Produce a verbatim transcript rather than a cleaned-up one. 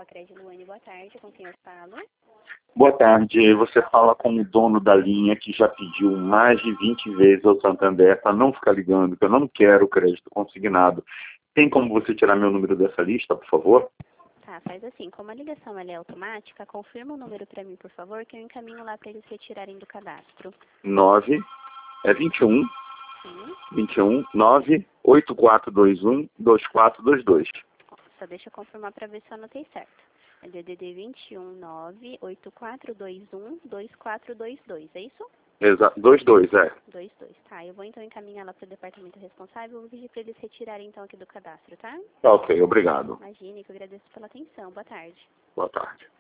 Sicredi Luane, boa tarde, com quem eu falo? Boa tarde, você fala com o dono da linha que já pediu mais de vinte vezes ao Santander para não ficar ligando, que eu não quero crédito consignado. Tem como você tirar meu número dessa lista, por favor? Tá, faz assim, como a ligação ela é automática, confirma o número para mim, por favor, que eu encaminho lá para eles retirarem do cadastro. nove, é vinte e um, Sim. vinte e um, nove, oito quatro dois um, dois quatro dois dois. Só deixa eu confirmar para ver se eu anotei certo. É D D D vinte e um, nove, oito quatro dois um, dois quatro dois dois, é isso? Exato, dois dois, é. dois dois, tá. Eu vou então encaminhar lá para o departamento responsável e vou pedir para eles retirarem então aqui do cadastro, tá? Ok, obrigado. Imagine que eu agradeço pela atenção. Boa tarde. Boa tarde.